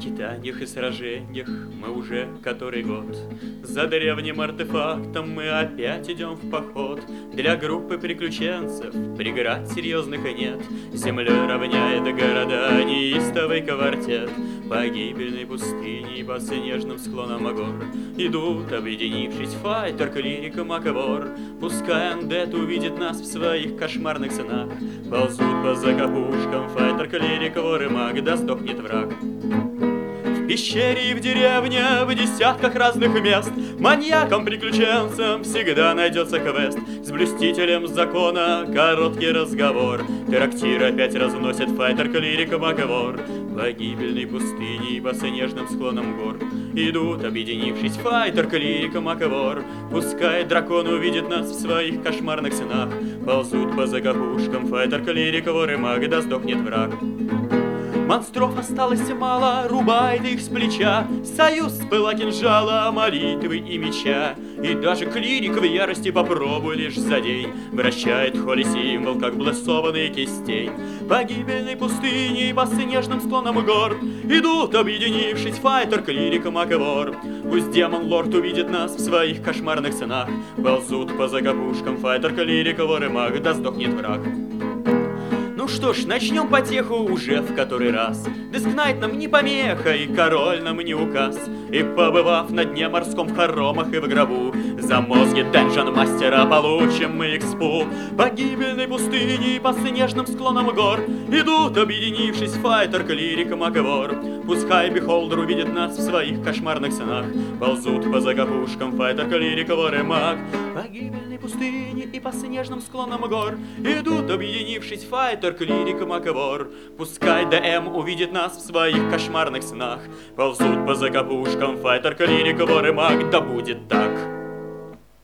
скитаниях и сражениях мы уже который год. За древним артефактом мы опять идем в поход. Для группы приключенцев преград серьезных и нет. Землей равняет города неистовый квартет. По гибельной пустыне и по снежным склонам гор идут, объединившись, файтер, клирик и маковор. Пускай андет увидит нас в своих кошмарных снах. Ползут по закопушкам файтер, клирик, вор и маг, да сдохнет враг. В пещере и в деревне, в десятках разных мест маньякам-приключенцам всегда найдется квест. С блюстителем закона короткий разговор. Трактир опять разносит файтер, клирик, маковор. По гибельной пустыне и по снежным склонам гор идут, объединившись, файтер, клирик, маковор. Пускай дракон увидит нас в своих кошмарных снах. Ползут по закопушкам файтер, клирик, вор и маг, да сдохнет враг. Монстров осталось мало, рубает их с плеча. Союз с пыла кинжала, молитвы и меча. И даже клирик в ярости попробуй лишь за день вращает холи символ, как блессованный кистень. По гибельной пустыне и по снежным склонам гор идут, объединившись, файтер, клирик, маковор. Пусть демон-лорд увидит нас в своих кошмарных снах. Ползут по закопушкам файтер, клирик, вор и маг, да сдохнет враг. Ну что ж, начнем потеху уже в который раз. Дискнайт нам не помеха, и король нам не указ. И побывав на дне морском в хоромах и в гробу, за мозги Данжен-мастера получим мы экспу. По гибельной пустыне и по снежным склонам гор идут, объединившись, файтер, клирик, маковор. Пускай бихолдер увидит нас в своих кошмарных снах. Ползут по закопушкам файтер, клирик, вор и маг. По гибельной пустыне и по снежным склонам гор идут, объединившись, файтер, клирик, маковор. Пускай ДМ увидит нас в своих кошмарных снах. Ползут по закопушкам файтер, клирик, вор и маг, да будет так.